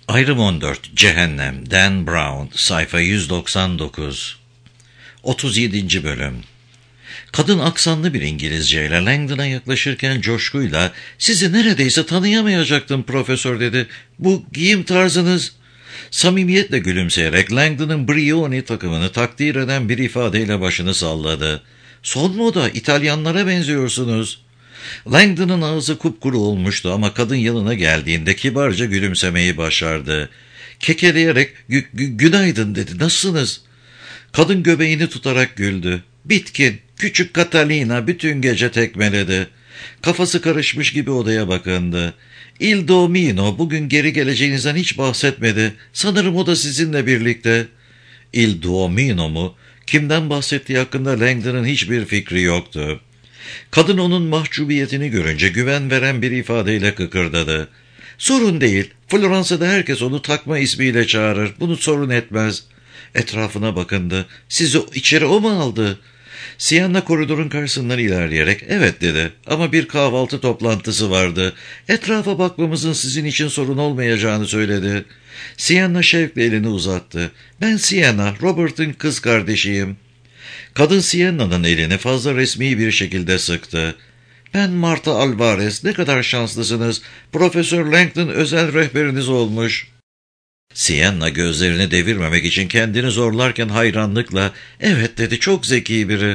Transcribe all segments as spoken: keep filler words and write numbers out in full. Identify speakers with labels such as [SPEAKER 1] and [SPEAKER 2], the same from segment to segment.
[SPEAKER 1] Ayrım on dört Cehennem Dan Brown sayfa yüz doksan dokuz otuz yedinci bölüm. Kadın aksanlı bir İngilizceyle Langdon'a yaklaşırken coşkuyla "Sizi neredeyse tanıyamayacaktım profesör" dedi. "Bu giyim tarzınız..." Samimiyetle gülümseyerek Langdon'ın Brioni takımını takdir eden bir ifadeyle başını salladı. "Son moda İtalyanlara benziyorsunuz." Langdon'ın ağzı kupkuru olmuştu ama kadın yanına geldiğinde kibarca gülümsemeyi başardı. Kekeleyerek gü- gü- "Günaydın" dedi. "Nasılsınız?" Kadın göbeğini tutarak güldü. Bitkin, küçük Catalina bütün gece tekmeledi. Kafası karışmış gibi odaya bakındı. "Il Domino bugün geri geleceğinizden hiç bahsetmedi. Sanırım o da sizinle birlikte." Il Domino mu? Kimden bahsettiği hakkında Langdon'ın hiçbir fikri yoktu. Kadın onun mahcubiyetini görünce güven veren bir ifadeyle kıkırdadı. "Sorun değil. Floransa'da herkes onu takma ismiyle çağırır. Bunu sorun etmez." Etrafına bakındı. "Sizi içeri o mu aldı?" Sienna koridorun karşısından ilerleyerek "Evet" dedi. "Ama bir kahvaltı toplantısı vardı. Etrafa bakmamızın sizin için sorun olmayacağını söyledi." Sienna şevkle elini uzattı. "Ben Sienna, Robert'ın kız kardeşiyim." Kadın Sienna'nın elini fazla resmi bir şekilde sıktı. "Ben Marta Alvarez, ne kadar şanslısınız. Profesör Langdon özel rehberiniz olmuş." Sienna gözlerini devirmemek için kendini zorlarken hayranlıkla "Evet" dedi, "çok zeki biri."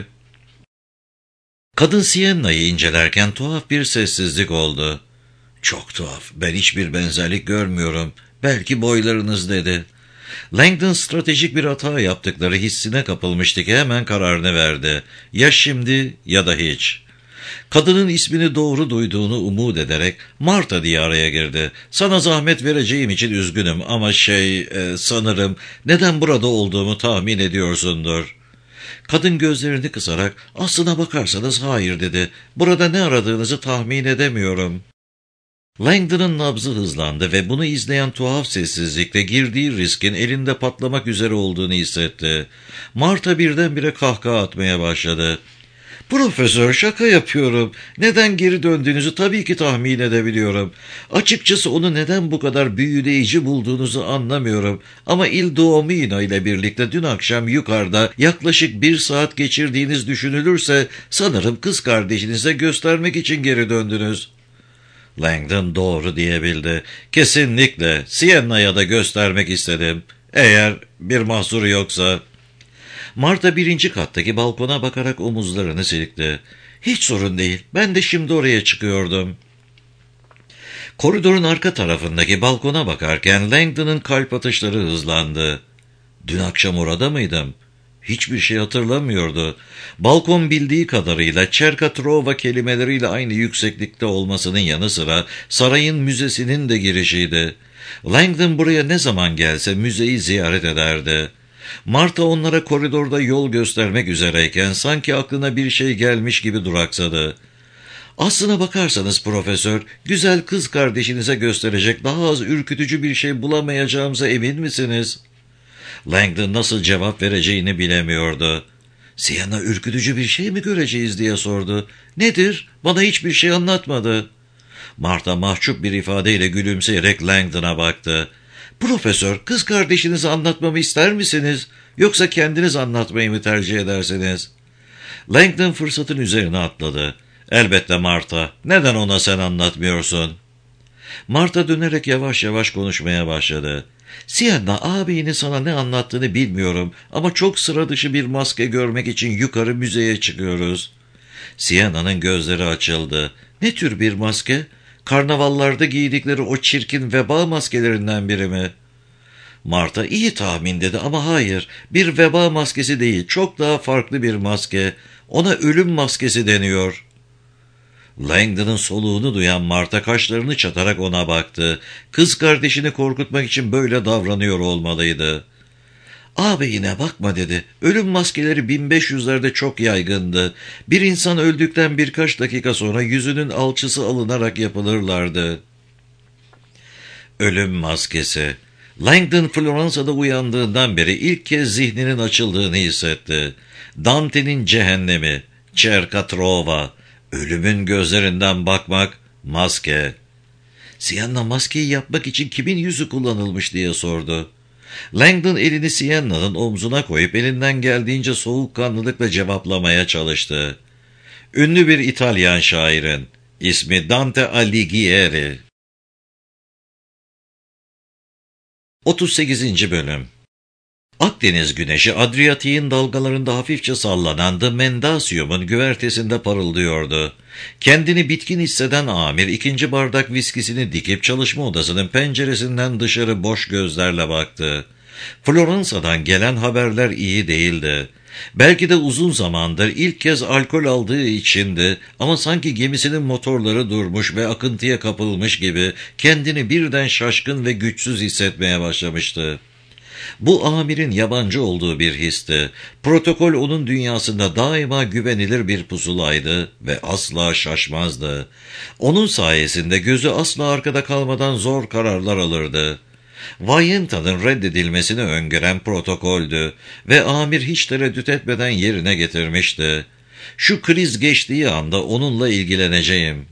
[SPEAKER 1] Kadın Sienna'yı incelerken tuhaf bir sessizlik oldu. "Çok tuhaf, ben hiçbir benzerlik görmüyorum. Belki boylarınız" dedi. Langdon stratejik bir hata yaptıkları hissine kapılmıştı ki hemen kararını verdi. Ya şimdi ya da hiç. Kadının ismini doğru duyduğunu umut ederek "Marta" diye araya girdi. "Sana zahmet vereceğim için üzgünüm ama şey e, sanırım neden burada olduğumu tahmin ediyorsundur." Kadın gözlerini kısarak "Aslına bakarsanız hayır" dedi. "Burada ne aradığınızı tahmin edemiyorum." Langdon'ın nabzı hızlandı ve bunu izleyen tuhaf sessizlikte girdiği riskin elinde patlamak üzere olduğunu hissetti. Marta birdenbire kahkaha atmaya başladı. "Profesör, şaka yapıyorum. Neden geri döndüğünüzü tabii ki tahmin edebiliyorum. Açıkçası onu neden bu kadar büyüleyici bulduğunuzu anlamıyorum. Ama Il Domino ile birlikte dün akşam yukarıda yaklaşık bir saat geçirdiğiniz düşünülürse sanırım kız kardeşinize göstermek için geri döndünüz." Langdon doğru diyebildi. "Kesinlikle Sienna'ya da göstermek istedim. Eğer bir mahsuru yoksa." Marta birinci kattaki balkona bakarak omuzlarını silkti. "Hiç sorun değil. Ben de şimdi oraya çıkıyordum." Koridorun arka tarafındaki balkona bakarken Langdon'ın kalp atışları hızlandı. "Dün akşam orada mıydım?" Hiçbir şey hatırlamıyordu. Balkon bildiği kadarıyla Cercatrova kelimeleriyle aynı yükseklikte olmasının yanı sıra sarayın müzesinin de girişiydi. Langdon buraya ne zaman gelse müzeyi ziyaret ederdi. Marta onlara koridorda yol göstermek üzereyken sanki aklına bir şey gelmiş gibi duraksadı. "Aslına bakarsanız profesör, güzel kız kardeşinize gösterecek daha az ürkütücü bir şey bulamayacağımıza emin misiniz?" Langdon nasıl cevap vereceğini bilemiyordu. "Sienna ürkütücü bir şey mi göreceğiz?" diye sordu. "Nedir? Bana hiçbir şey anlatmadı." Marta mahcup bir ifadeyle gülümseyerek Langdon'a baktı. "Profesör, kız kardeşinizi anlatmamı ister misiniz? Yoksa kendiniz anlatmayı mı tercih edersiniz?" Langdon fırsatın üzerine atladı. "Elbette Marta. Neden ona sen anlatmıyorsun?" Marta dönerek yavaş yavaş konuşmaya başladı. "Sienna, ağabeyinin sana ne anlattığını bilmiyorum ama çok sıra dışı bir maske görmek için yukarı müzeye çıkıyoruz." Sienna'nın gözleri açıldı. "Ne tür bir maske? Karnavallarda giydikleri o çirkin veba maskelerinden biri mi?" Marta "İyi tahmin" dedi, "ama hayır, bir veba maskesi değil, çok daha farklı bir maske. Ona ölüm maskesi deniyor." Langdon'ın soluğunu duyan Marta kaşlarını çatarak ona baktı. Kız kardeşini korkutmak için böyle davranıyor olmalıydı. "Ağabeyine bakma" dedi. "Ölüm maskeleri bin beş yüzlerde çok yaygındı. Bir insan öldükten birkaç dakika sonra yüzünün alçısı alınarak yapılırlardı." Ölüm maskesi. Langdon Floransa'da uyandığından beri ilk kez zihninin açıldığını hissetti. Dante'nin cehennemi, Cercatrova, ölümün gözlerinden bakmak, maske. Sienna maskeyi yapmak için kimin yüzü kullanılmış diye sordu. Langdon elini Sienna'nın omzuna koyup elinden geldiğince soğukkanlılıkla cevaplamaya çalıştı. Ünlü bir İtalyan şairin, ismi Dante Alighieri. otuz sekizinci Bölüm. Akdeniz güneşi Adriyatik'in dalgalarında hafifçe sallanan The Mendasium'un güvertesinde parıldıyordu. Kendini bitkin hisseden amir ikinci bardak viskisini dikip çalışma odasının penceresinden dışarı boş gözlerle baktı. Floransa'dan gelen haberler iyi değildi. Belki de uzun zamandır ilk kez alkol aldığı içindi ama sanki gemisinin motorları durmuş ve akıntıya kapılmış gibi kendini birden şaşkın ve güçsüz hissetmeye başlamıştı. Bu amirin yabancı olduğu bir histi. Protokol onun dünyasında daima güvenilir bir pusulaydı ve asla şaşmazdı. Onun sayesinde gözü asla arkada kalmadan zor kararlar alırdı. Vayenta'nın reddedilmesini öngören protokoldü ve amir hiç tereddüt etmeden yerine getirmişti. Şu kriz geçtiği anda onunla ilgileneceğim.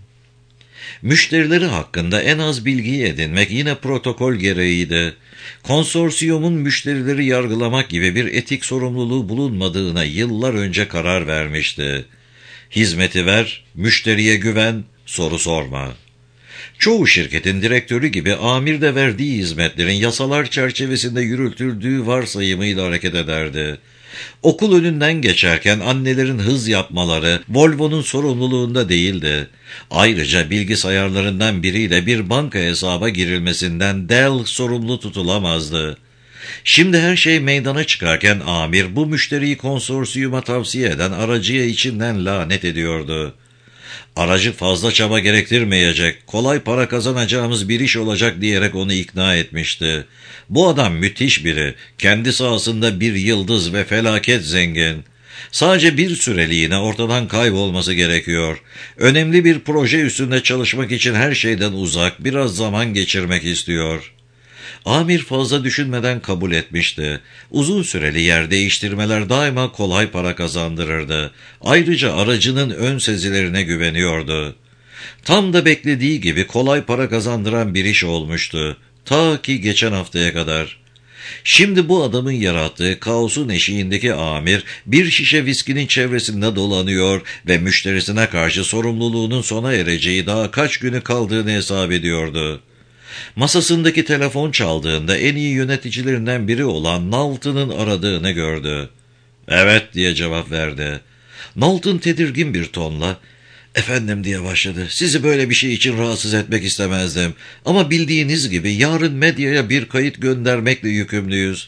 [SPEAKER 1] Müşterileri hakkında en az bilgiyi edinmek yine protokol gereğiydi. Konsorsiyumun müşterileri yargılamak gibi bir etik sorumluluğu bulunmadığına yıllar önce karar vermişti. Hizmeti ver, müşteriye güven, soru sorma. Çoğu şirketin direktörü gibi amir de verdiği hizmetlerin yasalar çerçevesinde yürütüldüğü varsayımıyla hareket ederdi. Okul önünden geçerken annelerin hız yapmaları Volvo'nun sorumluluğunda değildi. Ayrıca bilgisayarlarından biriyle bir banka hesaba girilmesinden Dell sorumlu tutulamazdı. Şimdi her şey meydana çıkarken amir bu müşteriyi konsorsiyuma tavsiye eden aracıya içinden lanet ediyordu. Aracı fazla çaba gerektirmeyecek, kolay para kazanacağımız bir iş olacak diyerek onu ikna etmişti. Bu adam müthiş biri, kendi sahasında bir yıldız ve felaket zengin. Sadece bir süreliğine ortadan kaybolması gerekiyor. Önemli bir proje üstünde çalışmak için her şeyden uzak, biraz zaman geçirmek istiyor. Amir fazla düşünmeden kabul etmişti. Uzun süreli yer değiştirmeler daima kolay para kazandırırdı. Ayrıca aracının ön sezilerine güveniyordu. Tam da beklediği gibi kolay para kazandıran bir iş olmuştu. Ta ki geçen haftaya kadar. Şimdi bu adamın yarattığı kaosun eşiğindeki amir bir şişe viskinin çevresinde dolanıyor ve müşterisine karşı sorumluluğunun sona ereceği daha kaç günü kaldığını hesap ediyordu. Masasındaki telefon çaldığında en iyi yöneticilerinden biri olan Knowlton'ın aradığını gördü. "Evet," diye cevap verdi. Knowlton tedirgin bir tonla, "Efendim," diye başladı. "Sizi böyle bir şey için rahatsız etmek istemezdim. Ama bildiğiniz gibi yarın medyaya bir kayıt göndermekle yükümlüyüz."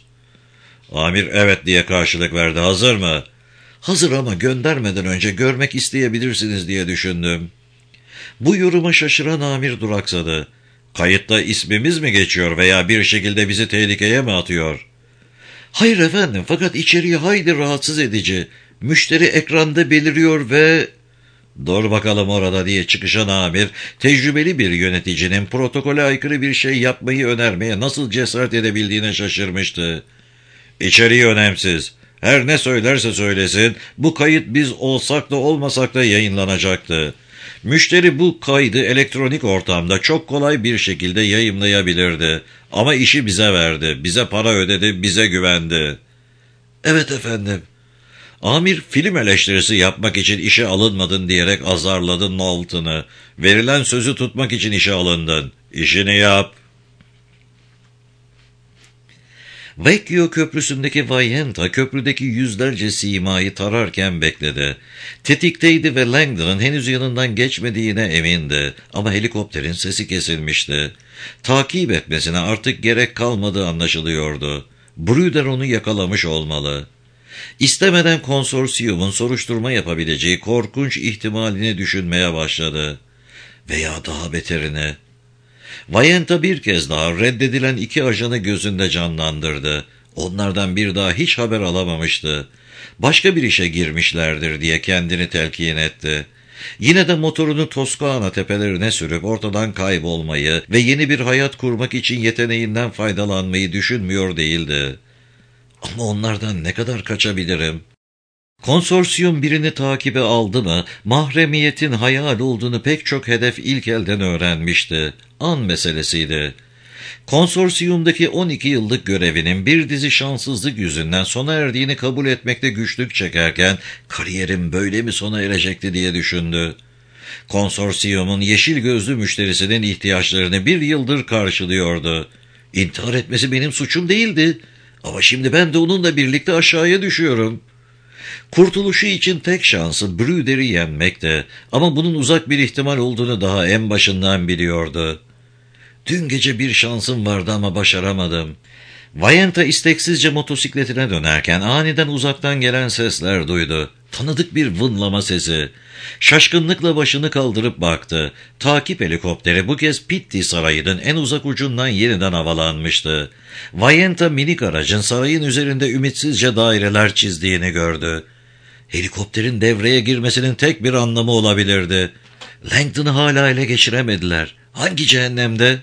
[SPEAKER 1] Amir "Evet," diye karşılık verdi. "Hazır mı?" "Hazır ama göndermeden önce görmek isteyebilirsiniz diye düşündüm." Bu yoruma şaşıran amir duraksadı. "Kayıtta ismimiz mi geçiyor veya bir şekilde bizi tehlikeye mi atıyor?" "Hayır efendim, fakat içeriği hayli rahatsız edici. Müşteri ekranda beliriyor ve..." "Dur bakalım orada," diye çıkışan amir, tecrübeli bir yöneticinin protokole aykırı bir şey yapmayı önermeye nasıl cesaret edebildiğine şaşırmıştı. "İçeriği önemsiz. Her ne söylerse söylesin, bu kayıt biz olsak da olmasak da yayınlanacaktı. Müşteri bu kaydı elektronik ortamda çok kolay bir şekilde yayımlayabilirdi. Ama işi bize verdi, bize para ödedi, bize güvendi." "Evet efendim." Amir film eleştirisi yapmak için işe alınmadın diyerek azarladı Knowlton'ı. "Verilen sözü tutmak için işe alındın. İşini yap." Vecchio köprüsündeki Vayenta köprüdeki yüzlerce simayı tararken bekledi. Tetikteydi ve Langdon'ın henüz yanından geçmediğine emindi ama helikopterin sesi kesilmişti. Takip etmesine artık gerek kalmadığı anlaşılıyordu. Brüder onu yakalamış olmalı. İstemeden konsorsiyumun soruşturma yapabileceği korkunç ihtimalini düşünmeye başladı. Veya daha beterini. Vayenta bir kez daha reddedilen iki ajanı gözünde canlandırdı. Onlardan bir daha hiç haber alamamıştı. Başka bir işe girmişlerdir diye kendini telkin etti. Yine de motorunu Toskana tepelerine sürüp ortadan kaybolmayı ve yeni bir hayat kurmak için yeteneğinden faydalanmayı düşünmüyor değildi. Ama onlardan ne kadar kaçabilirim? Konsorsiyum birini takibe aldı mı, mahremiyetin hayal olduğunu pek çok hedef ilk elden öğrenmişti. An meselesiydi. Konsorsiyumdaki on iki yıllık görevinin bir dizi şanssızlık yüzünden sona erdiğini kabul etmekte güçlük çekerken, kariyerim böyle mi sona erecekti diye düşündü. Konsorsiyumun yeşil gözlü müşterisinin ihtiyaçlarını bir yıldır karşılıyordu. İntihar etmesi benim suçum değildi. Ama şimdi ben de onunla birlikte aşağıya düşüyorum. Kurtuluşu için tek şansı Brüder'i yenmekti. Ama bunun uzak bir ihtimal olduğunu daha en başından biliyordu. Dün gece bir şansım vardı ama başaramadım. Vayenta isteksizce motosikletine dönerken aniden uzaktan gelen sesler duydu. Tanıdık bir vınlama sesi. Şaşkınlıkla başını kaldırıp baktı. Takip helikopteri bu kez Pitti Sarayı'nın en uzak ucundan yeniden havalanmıştı. Vayenta minik aracın sarayın üzerinde ümitsizce daireler çizdiğini gördü. Helikopterin devreye girmesinin tek bir anlamı olabilirdi. Langdon'ı hala ele geçiremediler. Hangi cehennemde?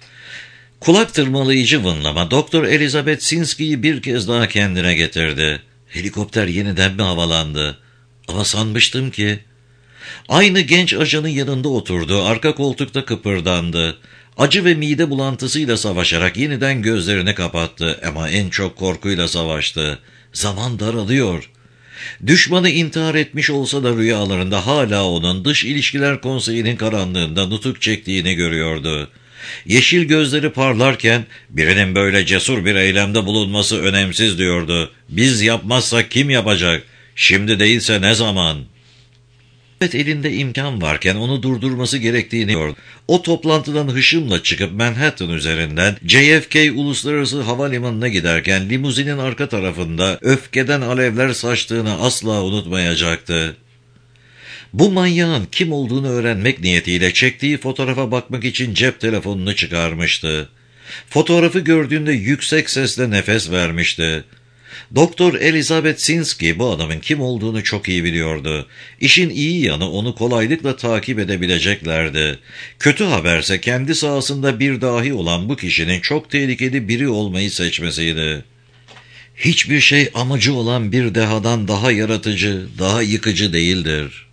[SPEAKER 1] Kulak tırmalayıcı vınlama Doktor Elizabeth Sinski'yi bir kez daha kendine getirdi. Helikopter yeniden mi havalandı? Ama sanmıştım ki... Aynı genç ajanın yanında oturdu, arka koltukta kıpırdandı. Acı ve mide bulantısıyla savaşarak yeniden gözlerini kapattı ama en çok korkuyla savaştı. Zaman daralıyor. Düşmanı intihar etmiş olsa da rüyalarında hala onun Dış İlişkiler Konseyi'nin karanlığında nutuk çektiğini görüyordu. Yeşil gözleri parlarken birinin böyle cesur bir eylemde bulunması önemsiz diyordu. Biz yapmazsak kim yapacak? Şimdi değilse ne zaman? Evet, elinde imkan varken onu durdurması gerektiğini biliyordu. O toplantıdan hışımla çıkıp Manhattan üzerinden J F K Uluslararası Havalimanı'na giderken limuzinin arka tarafında öfkeden alevler saçtığını asla unutmayacaktı. Bu manyağın kim olduğunu öğrenmek niyetiyle çektiği fotoğrafa bakmak için cep telefonunu çıkarmıştı. Fotoğrafı gördüğünde yüksek sesle nefes vermişti. Doktor Elizabeth Sinski bu adamın kim olduğunu çok iyi biliyordu. İşin iyi yanı onu kolaylıkla takip edebileceklerdi. Kötü haberse kendi sahasında bir dahi olan bu kişinin çok tehlikeli biri olmayı seçmesiydi. Hiçbir şey amacı olan bir dehadan daha yaratıcı, daha yıkıcı değildir.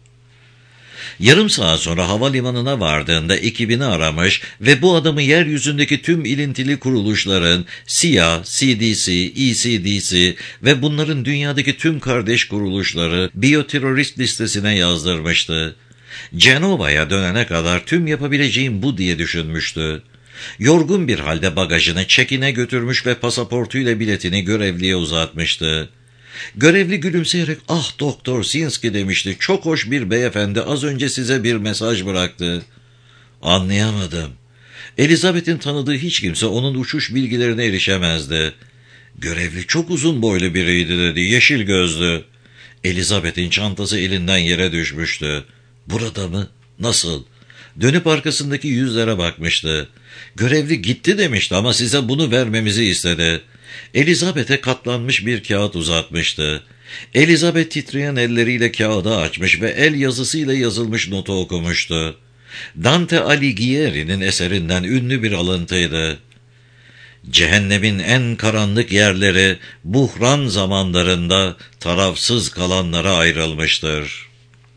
[SPEAKER 1] Yarım saat sonra havalimanına vardığında ekibini aramış ve bu adamı yeryüzündeki tüm ilintili kuruluşların C I A, C D C, E C D C ve bunların dünyadaki tüm kardeş kuruluşları biyoterörist listesine yazdırmıştı. Cenova'ya dönene kadar tüm yapabileceğim bu diye düşünmüştü. Yorgun bir halde bagajını çekine götürmüş ve pasaportuyla biletini görevliye uzatmıştı. Görevli gülümseyerek "Ah Doktor Sinski" demişti. "Çok hoş bir beyefendi az önce size bir mesaj bıraktı." Anlayamadım. Elizabeth'in tanıdığı hiç kimse onun uçuş bilgilerine erişemezdi. Görevli çok uzun boylu biriydi dedi, yeşil gözlü. Elizabeth'in çantası elinden yere düşmüştü. Burada mı? Nasıl? Dönüp arkasındaki yüzlere bakmıştı. Görevli gitti demişti ama size bunu vermemizi istedi. Elizabeth'e katlanmış bir kağıt uzatmıştı. Elizabeth titreyen elleriyle kağıdı açmış ve el yazısıyla yazılmış notu okumuştu. Dante Alighieri'nin eserinden ünlü bir alıntıydı. Cehennemin en karanlık yerleri buhran zamanlarında tarafsız kalanlara ayrılmıştır.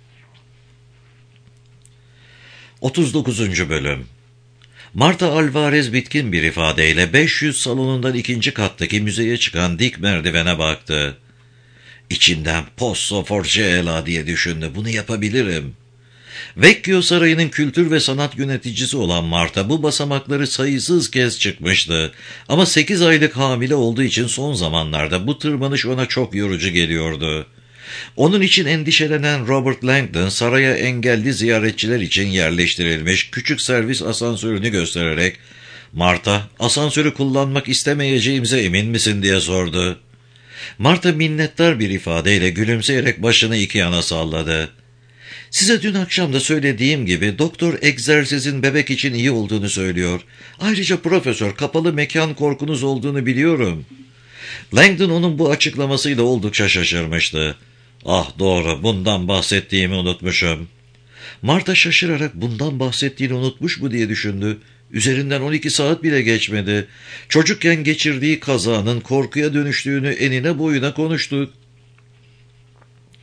[SPEAKER 1] otuz dokuzuncu Bölüm. Marta Alvarez bitkin bir ifadeyle beş yüz salonundan ikinci kattaki müzeye çıkan dik merdivene baktı. İçinden "Posso Forcella" diye düşündü. Bunu yapabilirim. Vecchio Sarayı'nın kültür ve sanat yöneticisi olan Marta bu basamakları sayısız kez çıkmıştı. Ama sekiz aylık hamile olduğu için son zamanlarda bu tırmanış ona çok yorucu geliyordu. Onun için endişelenen Robert Langdon saraya engelli ziyaretçiler için yerleştirilmiş küçük servis asansörünü göstererek "Marta, asansörü kullanmak istemeyeceğimize emin misin?" diye sordu. Marta minnettar bir ifadeyle gülümseyerek başını iki yana salladı. "Size dün akşam da söylediğim gibi doktor egzersizin bebek için iyi olduğunu söylüyor. Ayrıca profesör, kapalı mekan korkunuz olduğunu biliyorum." Langdon onun bu açıklamasıyla oldukça şaşırmıştı. "Ah doğru, bundan bahsettiğimi unutmuşum." Marta şaşırarak bundan bahsettiğini unutmuş mu diye düşündü. Üzerinden on iki saat bile geçmedi. Çocukken geçirdiği kazanın korkuya dönüştüğünü enine boyuna konuştu.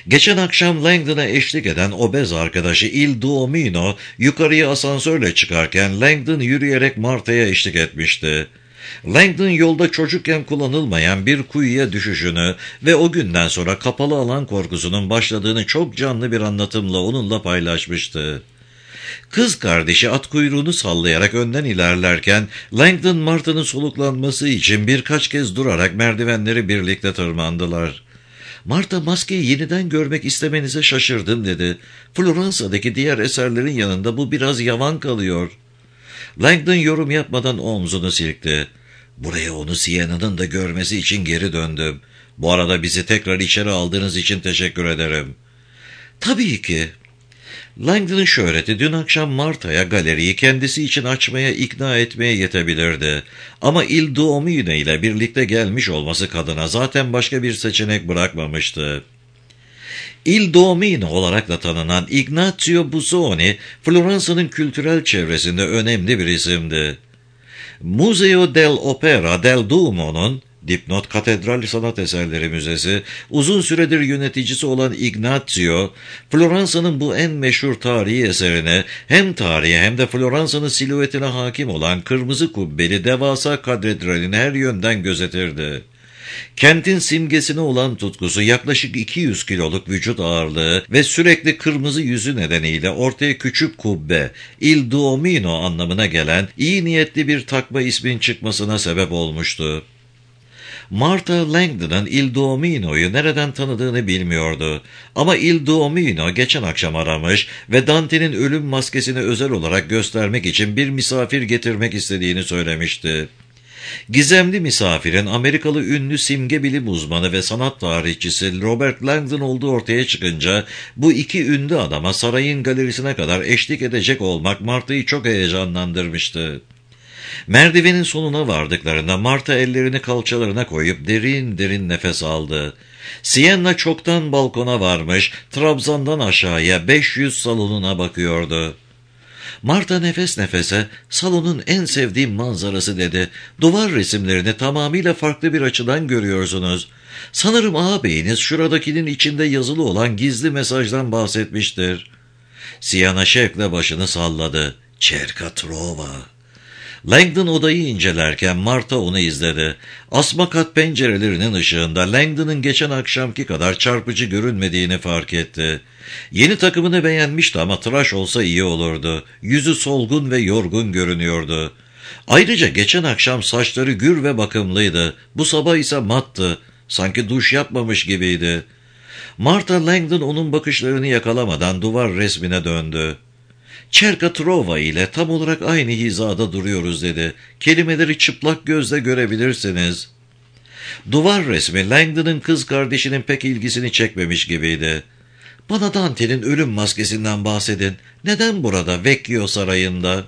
[SPEAKER 1] Geçen akşam Langdon'a eşlik eden obez arkadaşı Il Duomino yukarıya asansörle çıkarken Langdon yürüyerek Marta'ya eşlik etmişti. Langdon yolda çocukken kullanılmayan bir kuyuya düşüşünü ve o günden sonra kapalı alan korkusunun başladığını çok canlı bir anlatımla onunla paylaşmıştı. Kız kardeşi at kuyruğunu sallayarak önden ilerlerken Langdon Marta'nın soluklanması için birkaç kez durarak merdivenleri birlikte tırmandılar. Marta, maskeyi yeniden görmek istemenize şaşırdım dedi. Floransa'daki diğer eserlerin yanında bu biraz yavan kalıyor. Langdon yorum yapmadan omzunu silkti. Buraya onu Sienna'nın da görmesi için geri döndüm. Bu arada bizi tekrar içeri aldığınız için teşekkür ederim. Tabii ki. Langdon'ın şöhreti dün akşam Marta'ya galeriyi kendisi için açmaya ikna etmeye yetebilirdi. Ama Il Duomino ile birlikte gelmiş olması kadına zaten başka bir seçenek bırakmamıştı. Il Duomino olarak da tanınan Ignazio Busoni, Floransa'nın kültürel çevresinde önemli bir isimdi. Museo dell'Opera del Duomo'nun Dipnot Katedral Sanat Eserleri Müzesi, uzun süredir yöneticisi olan Ignazio, Floransa'nın bu en meşhur tarihi eserine hem tarihe hem de Floransa'nın silüetine hakim olan kırmızı kubbeli devasa katedralini her yönden gözetirdi. Kentin simgesine olan tutkusu, yaklaşık iki yüz kiloluk vücut ağırlığı ve sürekli kırmızı yüzü nedeniyle ortaya küçük kubbe, Il Duomino anlamına gelen iyi niyetli bir takma ismin çıkmasına sebep olmuştu. Marta, Langdon'ın Il Duomino'yu nereden tanıdığını bilmiyordu. Ama Il Duomino geçen akşam aramış ve Dante'nin ölüm maskesini özel olarak göstermek için bir misafir getirmek istediğini söylemişti. Gizemli misafirin Amerikalı ünlü simge bilim uzmanı ve sanat tarihçisi Robert Langdon olduğu ortaya çıkınca bu iki ünlü adama sarayın galerisine kadar eşlik edecek olmak Marta'yı çok heyecanlandırmıştı. Merdivenin sonuna vardıklarında Marta ellerini kalçalarına koyup derin derin nefes aldı. Sienna çoktan balkona varmış, trabzandan aşağıya beş yüz salonuna bakıyordu. Marta nefes nefese, salonun en sevdiğim manzarası dedi. Duvar resimlerini tamamıyla farklı bir açıdan görüyorsunuz. Sanırım ağabeyiniz şuradakinin içinde yazılı olan gizli mesajdan bahsetmiştir. Sienna şevkle başını salladı. Cerca trova. Langdon odayı incelerken Marta onu izledi. Asma kat pencerelerinin ışığında Langdon'ın geçen akşamki kadar çarpıcı görünmediğini fark etti. Yeni takımını beğenmişti ama tıraş olsa iyi olurdu. Yüzü solgun ve yorgun görünüyordu. Ayrıca geçen akşam saçları gür ve bakımlıydı. Bu sabah ise mattı. Sanki duş yapmamış gibiydi. Marta, Langdon onun bakışlarını yakalamadan duvar resmine döndü. Cerca trova ile tam olarak aynı hizada duruyoruz dedi. Kelimeleri çıplak gözle görebilirsiniz. Duvar resmi Langdon'ın kız kardeşinin pek ilgisini çekmemiş gibiydi. Bana Dante'nin ölüm maskesinden bahsedin. Neden burada, Vecchio sarayında?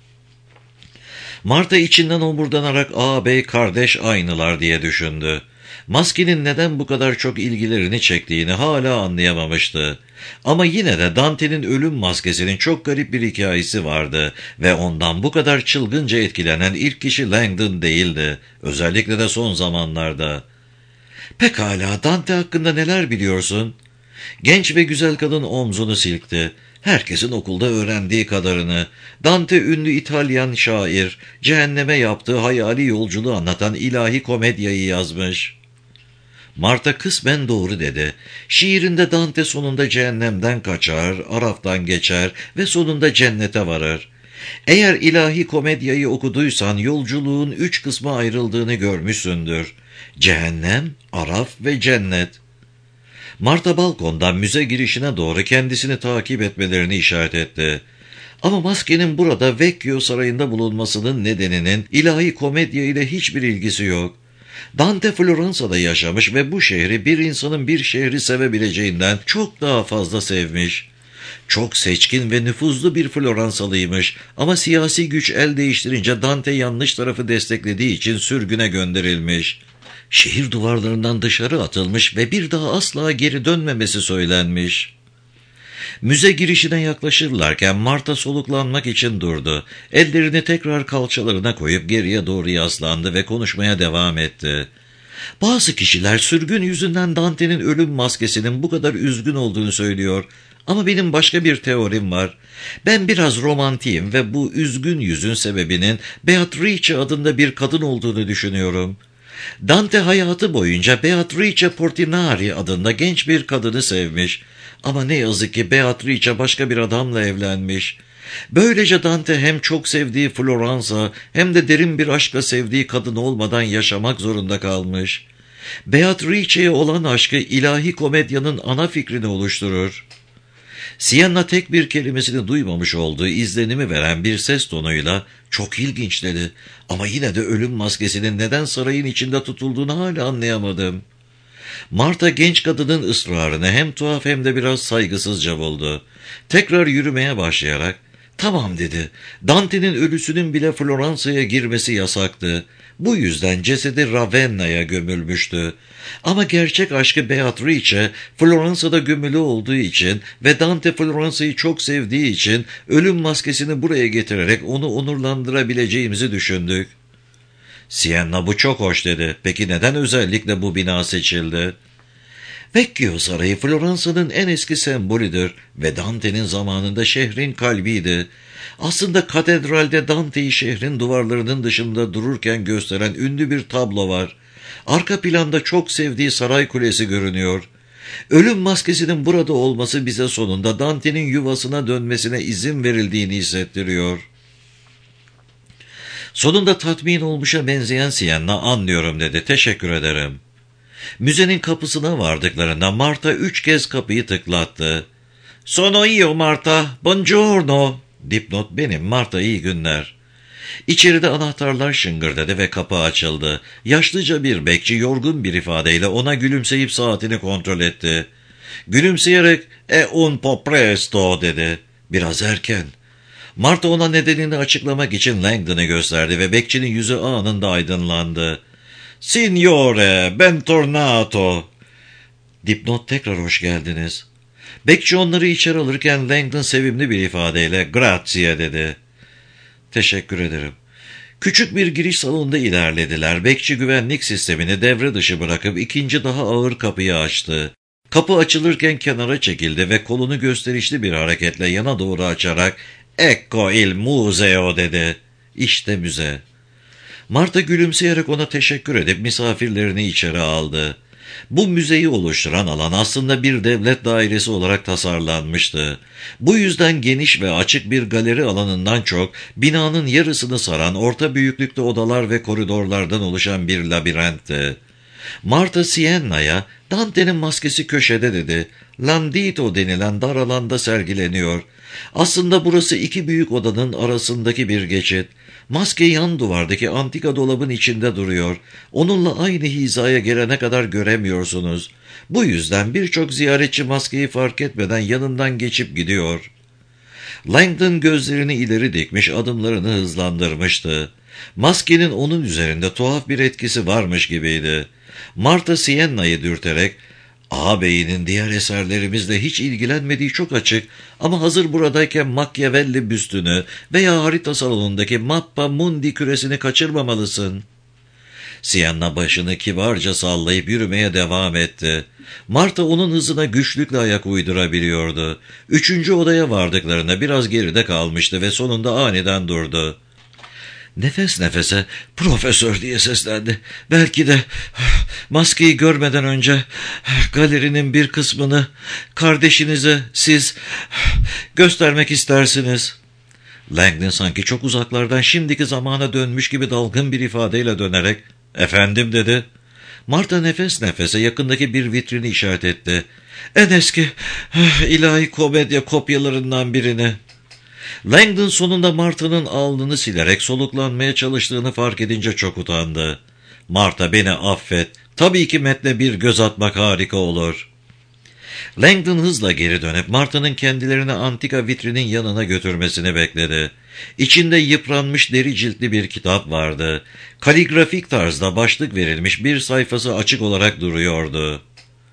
[SPEAKER 1] Marta içinden omurdanarak ağabey kardeş aynılar diye düşündü. Maskenin neden bu kadar çok ilgilerini çektiğini hala anlayamamıştı. Ama yine de Dante'nin ölüm maskesinin çok garip bir hikayesi vardı ve ondan bu kadar çılgınca etkilenen ilk kişi Langdon değildi, özellikle de son zamanlarda. Pekala, Dante hakkında neler biliyorsun? Genç ve güzel kadın omzunu silkti. Herkesin okulda öğrendiği kadarını. Dante ünlü İtalyan şair, cehenneme yaptığı hayali yolculuğu anlatan ilahi komedyayı yazmış. Marta kısmen doğru dedi. Şiirinde Dante sonunda cehennemden kaçar, Araf'tan geçer ve sonunda cennete varır. Eğer ilahi komedyayı okuduysan yolculuğun üç kısma ayrıldığını görmüşsündür. Cehennem, Araf ve cennet. Marta balkondan müze girişine doğru kendisini takip etmelerini işaret etti. Ama maskenin burada Vecchio sarayında bulunmasının nedeninin ilahi komedya ile hiçbir ilgisi yok. Dante Floransa'da yaşamış ve bu şehri bir insanın bir şehri sevebileceğinden çok daha fazla sevmiş. Çok seçkin ve nüfuzlu bir Floransalıymış ama siyasi güç el değiştirince Dante yanlış tarafı desteklediği için sürgüne gönderilmiş. Şehir duvarlarından dışarı atılmış ve bir daha asla geri dönmemesi söylenmiş. Müze girişine yaklaşırlarken Marta soluklanmak için durdu. Ellerini tekrar kalçalarına koyup geriye doğru yaslandı ve konuşmaya devam etti. Bazı kişiler sürgün yüzünden Dante'nin ölüm maskesinin bu kadar üzgün olduğunu söylüyor. Ama benim başka bir teorim var. Ben biraz romantiyim ve bu üzgün yüzün sebebinin Beatrice adında bir kadın olduğunu düşünüyorum. Dante hayatı boyunca Beatrice Portinari adında genç bir kadını sevmiş. Ama ne yazık ki Beatrice başka bir adamla evlenmiş. Böylece Dante hem çok sevdiği Floransa hem de derin bir aşkla sevdiği kadın olmadan yaşamak zorunda kalmış. Beatrice'ye olan aşkı ilahi komedyanın ana fikrini oluşturur. Sienna tek bir kelimesini duymamış olduğu izlenimi veren bir ses tonuyla "Çok ilginç" dedi. Ama yine de ölüm maskesinin neden sarayın içinde tutulduğunu hala anlayamadım. Marta genç kadının ısrarını hem tuhaf hem de biraz saygısızca buldu. Tekrar yürümeye başlayarak "Tamam" dedi. Dante'nin ölüsünün bile Floransa'ya girmesi yasaktı. Bu yüzden cesedi Ravenna'ya gömülmüştü. Ama gerçek aşkı Beatrice, Floransa'da gömülü olduğu için ve Dante Floransa'yı çok sevdiği için ölüm maskesini buraya getirerek onu onurlandırabileceğimizi düşündük. Sienna "Bu çok hoş" dedi. Peki neden özellikle bu bina seçildi? Vecchio Sarayı Floransa'nın en eski sembolüdür ve Dante'nin zamanında şehrin kalbiydi. Aslında katedralde Dante'yi şehrin duvarlarının dışında dururken gösteren ünlü bir tablo var. Arka planda çok sevdiği saray kulesi görünüyor. Ölüm maskesinin burada olması bize sonunda Dante'nin yuvasına dönmesine izin verildiğini hissettiriyor. Sonunda tatmin olmuşa benzeyen Sienna "Anlıyorum" dedi. "Teşekkür ederim." Müzenin kapısına vardıklarında Marta üç kez kapıyı tıklattı. "Sono io Marta, buongiorno." Dipnot "Benim Marta, iyi günler." İçeride anahtarlar şıngırdadı ve kapı açıldı. Yaşlıca bir bekçi yorgun bir ifadeyle ona gülümseyip saatini kontrol etti. Gülümseyerek "E un po presto" dedi. "Biraz erken." Marta ona nedenini açıklamak için Langdon'ı gösterdi ve bekçinin yüzü anında aydınlandı. "Signore, bentornato." Dipnot "Tekrar hoş geldiniz." Bekçi onları içeri alırken Langdon sevimli bir ifadeyle "Grazie" dedi. "Teşekkür ederim." Küçük bir giriş salonunda ilerlediler. Bekçi güvenlik sistemini devre dışı bırakıp ikinci daha ağır kapıyı açtı. Kapı açılırken kenara çekildi ve kolunu gösterişli bir hareketle yana doğru açarak "Ecco il museo" dedi. "İşte müze." Marta gülümseyerek ona teşekkür edip misafirlerini içeri aldı. Bu müzeyi oluşturan alan aslında bir devlet dairesi olarak tasarlanmıştı. Bu yüzden geniş ve açık bir galeri alanından çok, binanın yarısını saran orta büyüklükte odalar ve koridorlardan oluşan bir labirentti. Marta Sienna'ya "Dante'nin maskesi köşede" dedi. Landito denilen dar alanda sergileniyor. Aslında burası iki büyük odanın arasındaki bir geçit. Maske yan duvardaki antika dolabın içinde duruyor. Onunla aynı hizaya gelene kadar göremiyorsunuz. Bu yüzden birçok ziyaretçi maskeyi fark etmeden yanından geçip gidiyor. Langdon gözlerini ileri dikmiş, adımlarını hızlandırmıştı. Maskenin onun üzerinde tuhaf bir etkisi varmış gibiydi. Marta Sienna'yı dürterek "Ağabeyinin diğer eserlerimizle hiç ilgilenmediği çok açık ama hazır buradayken Machiavelli büstünü veya harita salonundaki Mappa Mundi küresini kaçırmamalısın." Sienna başını kibarca sallayıp yürümeye devam etti. Marta onun hızına güçlükle ayak uydurabiliyordu. Üçüncü odaya vardıklarında biraz geride kalmıştı ve sonunda aniden durdu. Nefes nefese "Profesör" diye seslendi. "Belki de maskeyi görmeden önce galerinin bir kısmını kardeşinize siz göstermek istersiniz." Langdon sanki çok uzaklardan şimdiki zamana dönmüş gibi dalgın bir ifadeyle dönerek "Efendim" dedi. Marta nefes nefese yakındaki bir vitrini işaret etti. "En eski ilahi komedya kopyalarından birini." Langdon sonunda Marta'nın alnını silerek soluklanmaya çalıştığını fark edince çok utandı. "Marta, beni affet. Tabii ki metne bir göz atmak harika olur." Langdon hızla geri dönüp Marta'nın kendilerini antika vitrinin yanına götürmesini bekledi. İçinde yıpranmış deri ciltli bir kitap vardı. Kaligrafik tarzda başlık verilmiş bir sayfası açık olarak duruyordu.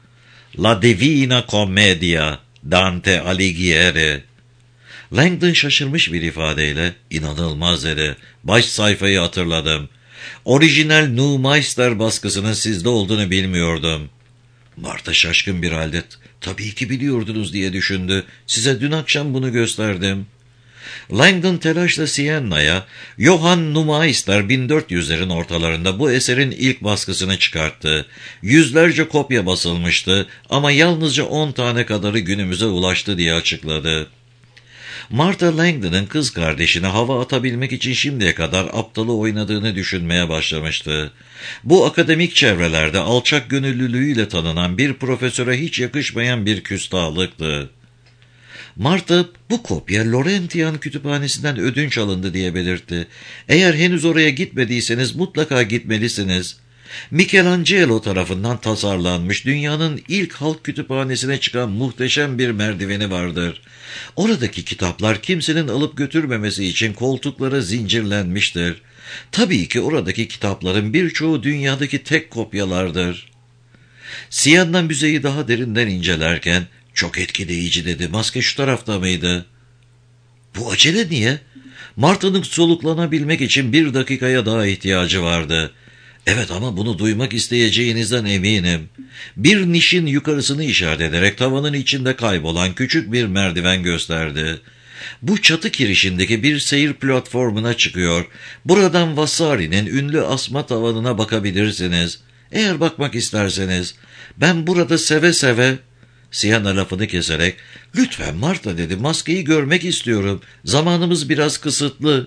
[SPEAKER 1] "La Divina Commedia, Dante Alighieri." Langdon şaşırmış bir ifadeyle "İnanılmaz" dedi. "Baş sayfayı hatırladım. Orijinal Neumeister baskısının sizde olduğunu bilmiyordum. Marta şaşkın bir halde, tabii ki biliyordunuz diye düşündü. Size dün akşam bunu gösterdim. Langdon telaşla Sienna'ya, Johann Neumeister bin dört yüzlerin ortalarında bu eserin ilk baskısını çıkarttı. Yüzlerce kopya basılmıştı ama yalnızca on tane kadarı günümüze ulaştı diye açıkladı. Martha Langdon'ın kız kardeşine hava atabilmek için şimdiye kadar aptalı oynadığını düşünmeye başlamıştı. Bu akademik çevrelerde alçak gönüllülüğüyle tanınan bir profesöre hiç yakışmayan bir küstahlıktı. Martha, bu kopya Laurentian kütüphanesinden ödünç alındı diye belirtti. Eğer henüz oraya gitmediyseniz mutlaka gitmelisiniz. Michelangelo tarafından tasarlanmış dünyanın ilk halk kütüphanesine çıkan muhteşem bir merdiveni vardır. Oradaki kitaplar kimsenin alıp götürmemesi için koltuklara zincirlenmiştir. Tabii ki oradaki kitapların birçoğu dünyadaki tek kopyalardır. Sienna müzeyi daha derinden incelerken, "Çok etkileyici" dedi. "Maske şu tarafta mıydı?" "Bu acele niye?" Martha'nın soluklanabilmek için bir dakikaya daha ihtiyacı vardı. "Evet, ama bunu duymak isteyeceğinizden eminim." Bir nişin yukarısını işaret ederek tavanın içinde kaybolan küçük bir merdiven gösterdi. "Bu çatı kirişindeki bir seyir platformuna çıkıyor. Buradan Vasari'nin ünlü asma tavanına bakabilirsiniz. Eğer bakmak isterseniz. Ben burada seve seve..." Sienna lafını keserek, "Lütfen Martha" dedi, "maskeyi görmek istiyorum. Zamanımız biraz kısıtlı."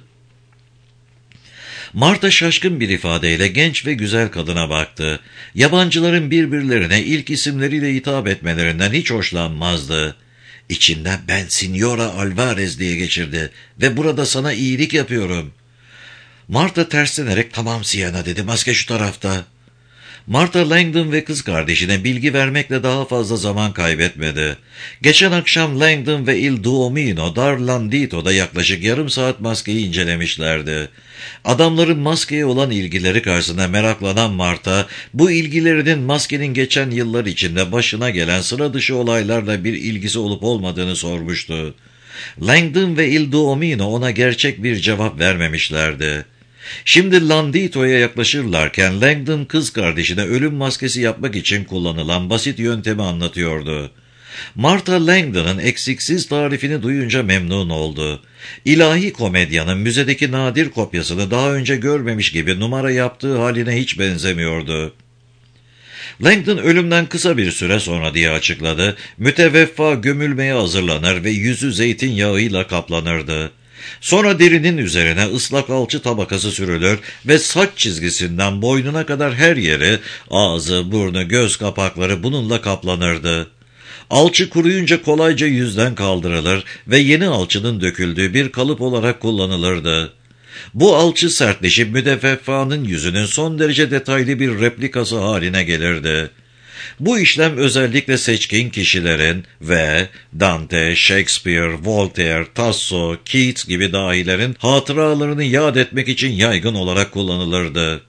[SPEAKER 1] Martha şaşkın bir ifadeyle genç ve güzel kadına baktı. Yabancıların birbirlerine ilk isimleriyle hitap etmelerinden hiç hoşlanmazdı. İçinden "Ben Signora Alvarez" diye geçirdi ve "burada sana iyilik yapıyorum." Martha terslenerek "Tamam Sienna" dedi, "maske şu tarafta." Martha Langdon ve kız kardeşine bilgi vermekle daha fazla zaman kaybetmedi. Geçen akşam Langdon ve Il Duomino Dar Landito'da yaklaşık yarım saat maskeyi incelemişlerdi. Adamların maskeye olan ilgileri karşısında meraklanan Martha, bu ilgilerinin maskenin geçen yıllar içinde başına gelen sıra dışı olaylarla bir ilgisi olup olmadığını sormuştu. Langdon ve Il Duomino ona gerçek bir cevap vermemişlerdi. Şimdi Landito'ya yaklaşırlarken Langdon kız kardeşine ölüm maskesi yapmak için kullanılan basit yöntemi anlatıyordu. Martha Langdon'ın eksiksiz tarifini duyunca memnun oldu. İlahi komedyanın müzedeki nadir kopyasını daha önce görmemiş gibi numara yaptığı haline hiç benzemiyordu. Langdon ölümden kısa bir süre sonra diye açıkladı. Müteveffa gömülmeye hazırlanır ve yüzü zeytinyağıyla kaplanırdı. Sonra derinin üzerine ıslak alçı tabakası sürülür ve saç çizgisinden boynuna kadar her yeri, ağzı, burnu, göz kapakları bununla kaplanırdı. Alçı kuruyunca kolayca yüzden kaldırılır ve yeni alçının döküldüğü bir kalıp olarak kullanılırdı. Bu alçı sertleşip müteveffanın yüzünün son derece detaylı bir replikası haline gelirdi. Bu işlem özellikle seçkin kişilerin ve Dante, Shakespeare, Voltaire, Tasso, Keats gibi dahilerin hatıralarını yad etmek için yaygın olarak kullanılırdı.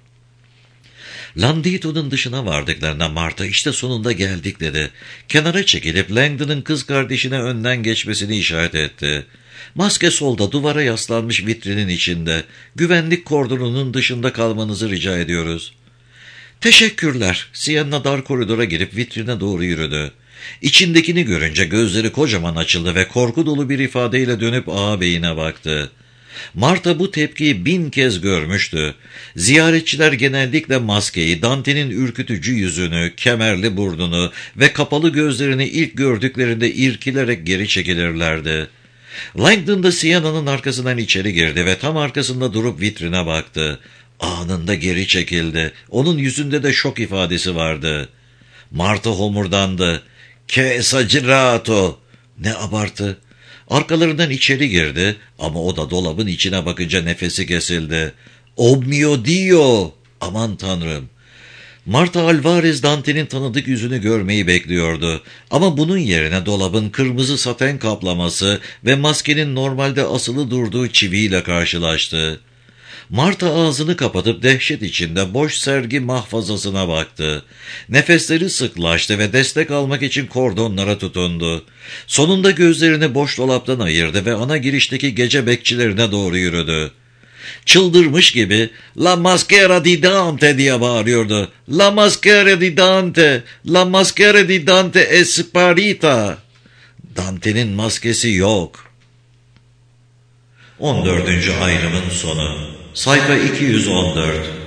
[SPEAKER 1] Landito'nun dışına vardıklarında Martha "İşte sonunda geldik" dedi. Kenara çekilip Langdon'ın kız kardeşine önden geçmesini işaret etti. "Maske solda, duvara yaslanmış vitrinin içinde. Güvenlik kordonunun dışında kalmanızı rica ediyoruz." "Teşekkürler." Sienna dar koridora girip vitrine doğru yürüdü. İçindekini görünce gözleri kocaman açıldı ve korku dolu bir ifadeyle dönüp ağabeyine baktı. Martha bu tepkiyi bin kez görmüştü. Ziyaretçiler genellikle maskeyi, Dante'nin ürkütücü yüzünü, kemerli burnunu ve kapalı gözlerini ilk gördüklerinde irkilerek geri çekilirlerdi. Langdon da Sienna'nın arkasından içeri girdi ve tam arkasında durup vitrine baktı. Anında geri çekildi. Onun yüzünde de şok ifadesi vardı. Martha homurdandı. "Che esagerato!" Ne abartı! Arkalarından içeri girdi ama o da dolabın içine bakınca nefesi kesildi. "Oh mio Dio!" Aman tanrım! Martha Alvarez Dante'nin tanıdık yüzünü görmeyi bekliyordu. Ama bunun yerine dolabın kırmızı saten kaplaması ve maskenin normalde asılı durduğu çiviyle karşılaştı. Martha ağzını kapatıp dehşet içinde boş sergi mahfazasına baktı. Nefesleri sıklaştı ve destek almak için kordonlara tutundu. Sonunda gözlerini boş dolaptan ayırdı ve ana girişteki gece bekçilerine doğru yürüdü. Çıldırmış gibi La maschera di Dante diye bağırıyordu. La maschera di Dante, la maschera di Dante è sparita. Dante'nin maskesi yok. on dördüncü ayrımın sonu. Sayfa iki yüz on dört.